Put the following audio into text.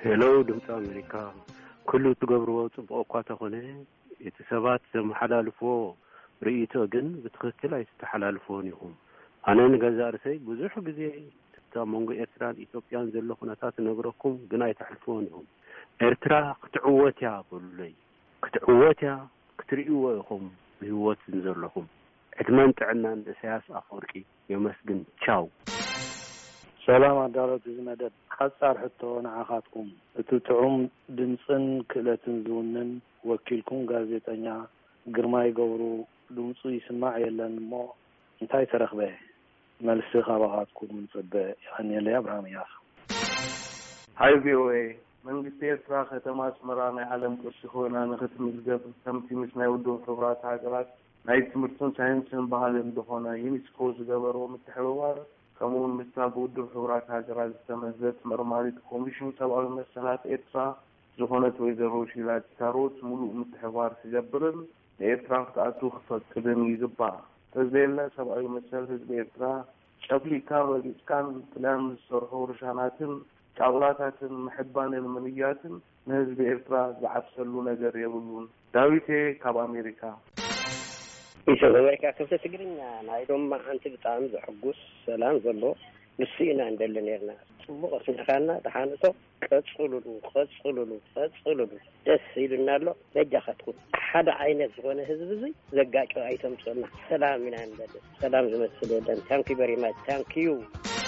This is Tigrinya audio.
ሄሎ ድምጽ አሜሪካ ኩሉ ትገብርዎ ጽቡቅ እኳ ተኾነ እቲ ሰባት ዘመሓላልፎ ርእይቶ ግን ብትክክል ኣይተሓላልፎን ይኹም ኣነ ንገዛርሰይ ብዙሕ ግዜ መንጎ ኤርትራን ኢትዮጵያን ዘሎ ኩነታት ነግረኩም ግን ኣይተሓልፎን ይኹም ኤርትራ ክትዕወትያ ብሉለይ ክትዕወትያ ክትርእይዎ ኢኹም ብህይወት ዘለኹም ዕድመን ጥዕናን ኢሳያስ ኣፈወርቂ የመስግን ቻው ሰላም አዳሮት ዝመደብ ሓጻር ሕቶ ንዓኻትኩም እቲ ጥዑም ድምፅን ክእለትን ዝውንን ወኪልኩም ጋዜጠኛ ግርማይ ገብሩ ድምፁ ይስማዕ የለን እሞ እንታይ ተረኽበ መልሲ ካባኻትኩም ምንጽበ ያኔለ አብርሃም ያስ ሃይ ቪኦኤ መንግስት ኤርትራ ከተማ አስመራ ናይ ዓለም ቅርሲ ኮይና ንኽትምዝገብ ከምቲ ምስ ናይ ውድብ ሕብራት ሃገራት ናይ ትምህርትን ሳይንስን ባህልን እንደሆነ ዩኔስኮ ዝገበሮ ምትሕብባር ከምኡውን ምስታ ውድብ ሕብራት ሃገራት ዝተመዘት መርማሪት ኮሚሽን ሰብኣዊ መሰላት ኤርትራ ዝኾነት ወይዘሮ ሺላት ካሮት ሙሉእ ምትሕብባር ዝገብርን ኤርትራ ክትኣቱ ክፈቅድን ይግባእ ተዘይለ ሰብኣዊ መሰል ህዝቢ ኤርትራ ጨፍሊካ ወሊስካን ጥላም ዝሰርሑ ርሻናትን ጫውላታትን ምሕባንን ምንያትን ንህዝቢ ኤርትራ ዝዓብሰሉ ነገር የብሉን ዳዊቴ ካብ ኣሜሪካ ኢሰብ ኣሜሪካ ከብተ ትግርኛ ናይዶም ማዓንቲ ብጣዕሚ ዘሐጉስ ሰላም ዘሎ ንስኢና እንደለን ነርና ጽቡቕ ስንኻና ተሓንቶ ቀጽሉሉ ደስ ይሉና ኣሎ ለጃኻትኩም ሓደ ዓይነት ዝኾነ ህዝብ እዚ ዘጋጭ ኣይተምጽና ሰላም ኢና እንደለን ሰላም ዝመስል የለን ታንኪ ቨሪ ማች ታንኪ ዩ